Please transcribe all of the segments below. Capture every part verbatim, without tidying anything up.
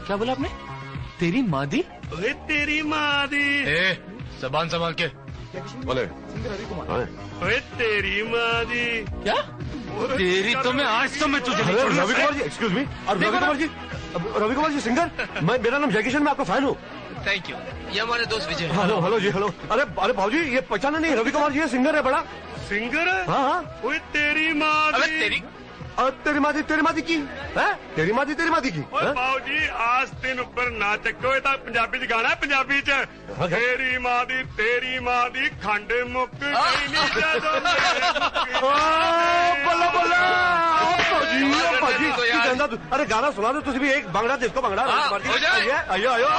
क्या बोला आपने? तेरी मादी? ओए तेरी मादी। ए, जबान संभाल के बोले। ओए तेरी मादी। क्या? तेरी तो मैं आज तो मैं तुझे नहीं छोड़ूंगा। Ravi Kumar ji, excuse me. Ravi Kumar ji, Ravi Kumar ji singer, मैं मेरा नाम जय किशन, मैं आपका फैन हूँ। Thank you. ये हमारे दोस्त विजय। हेलो हेलो जी, हेलो। अरे अरे भाजी, ये पहचाना नहीं? रवि कुमार जी है, सिंगर है बड़ा। सिंगर है? हाँ हाँ। ओए तेरी मादी। अबे तेरी तेरी मादी तेरी मादी की है? तेरी मादी तेरी मादी की। बाबू जी आज दिन ऊपर ना चको, ये पंजाबी च गाना है, पंजाबी च। तेरी मादी तेरी मादी खंड मुक गई नी जदों बल्ला बल्ला। अरे गाना सुना दो तुझे भी, एक बांगड़ा जिसको बांगड़ा। आयो आयो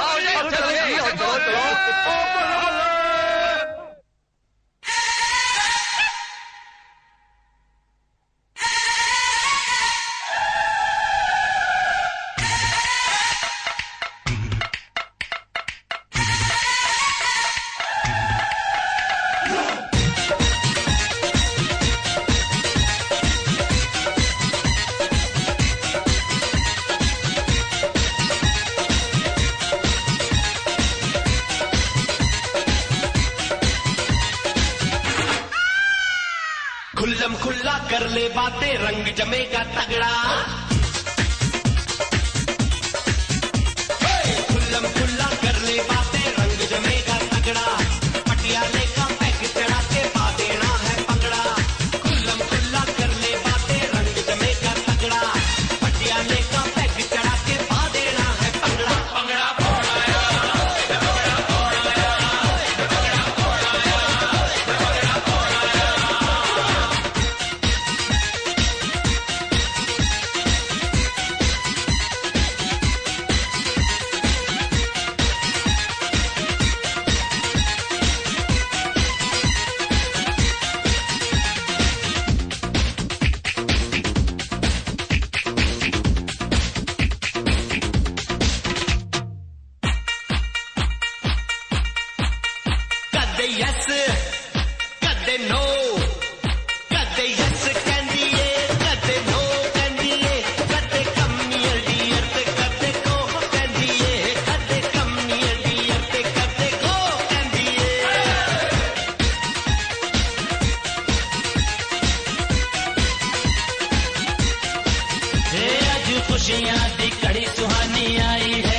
खुल्लम खुल्ला कर ले बातें, रंग जमेगा तगड़ा। खुल्लम खुल्ला कर ले बातें, रंग जमेगा तगड़ा। पटियाले का पैक चढ़ा के पा देना है पगड़ा। खुल्लम खुल्ला कर ले बातें, रंग जमेगा तगड़ा। पटियाले का पैक चढ़ा के पा देना है पगड़ा। पगड़ा फोड़ाया, पगड़ा फोड़ाया, पगड़ा फोड़ाया, पगड़ा फोड़ाया। कदे यस कदे नो, कदे यस कहंदी ए कदे नो कहंदी ए। कदे कमियां डियर ते कदे को कहंदी ए। कदे कमियां डियर ते कदे को कहंदी ए। ए अज खुशियां दी घड़ी सुहानी आई